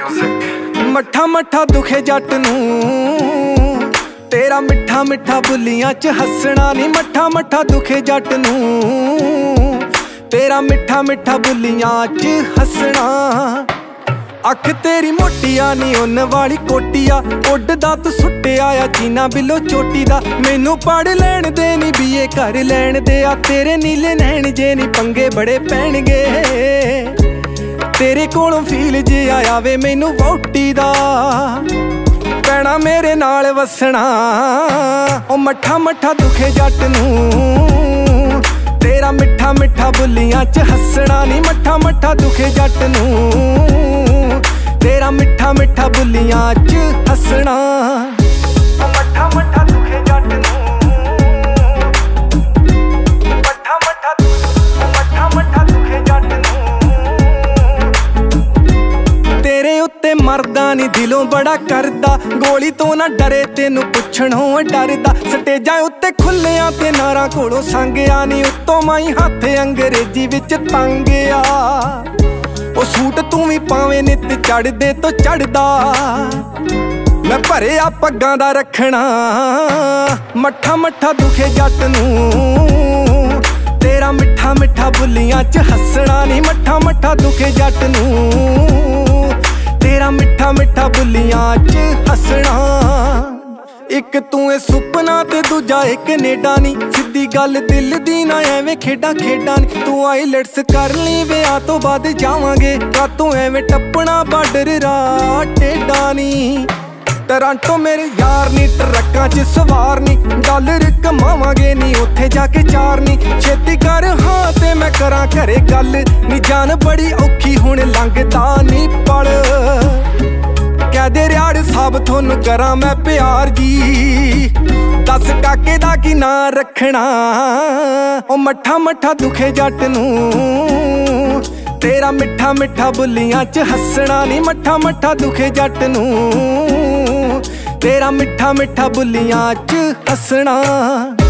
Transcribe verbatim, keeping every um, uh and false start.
मट्ठा मट्ठा दुखे जट नूं तेरा मिठा मिठा बुलियां च हसना नी। मट्ठा मट्ठा दुखे जट नूं तेरा मिठा मिठा बुलियां च हसना। अख तेरी मोटिया नी उन वाली कोटिया उडदा तू सुट्टिया आ चीना बिलो चोटी दा। मैनू पढ़ लैण दे नी बीए कर लैण दे आ तेरे नीले नैण जे नी पंगे बड़े पैणगे। तेरे कोलों फील जे आया वे मैनू वोटी दा पैना मेरे नाल वसना। ओ मट्ठा मट्ठा दुखे जट नूं तेरा मिठा मिठा बुलियां च हसना नी। मट्ठा मट्ठा दुखे जट नूं तेरा मिठा मिठा बुलियां च हसना। ओ मट्ठा मट्ठा दुखे जट नूं मट्ठा मट्ठा मट्ठा मट्ठा दुखे जट नूं। तेरे उत्ते मरदा नी दिलों बड़ा करदा गोली तो ना डरे तेनू पुछणों डरदा। स्टेजां उत्ते खुल्लियां ते नारां कोलों संगया नी उत्तों माई हत्थ अंग्रेजी विच तंगया। ओ सूट तू भी पावे नित चढ़दे तो चढ़दा मैं भरिया पग्गां दा रखना। मट्ठा मट्ठा दुखे जट नूं तेरा मिठा मिठा बुलियां च हसना नी। मट्ठा मट्ठा दुखे जट नूं तेरा मिठा मिठा बुलियां च हसना। इक तू ए सुपना ते दूजा ए कनेडा नी सीधी गल दिल दी ना एवें खेडा खेडा नी। तू आईलैट्स कर ली विआह तो बाद जावांगे कातों एवें टप्पना बार्डर राह टेढ़ा नी। टोरंटो मेरे यार नी ट्रक्कां च सवार नी डॉलर कमावांगे नी उत्थे जाके चार नी। छेती कर हाँ ते मैं करां घरे गल नी जान बड़ी औखी हुण लंघदा नी पल। कह दे रियाड़ साहब थोनू करां मैं प्यार जी दस काके दा की ना रखना। ओ मट्ठा मट्ठा दुखे जट नूं तेरा मिठा मिठा बुलियां च हसना नी। मट्ठा मट्ठा दुखे जट नूं तेरा मिठा मिठा बुलियां च हसना।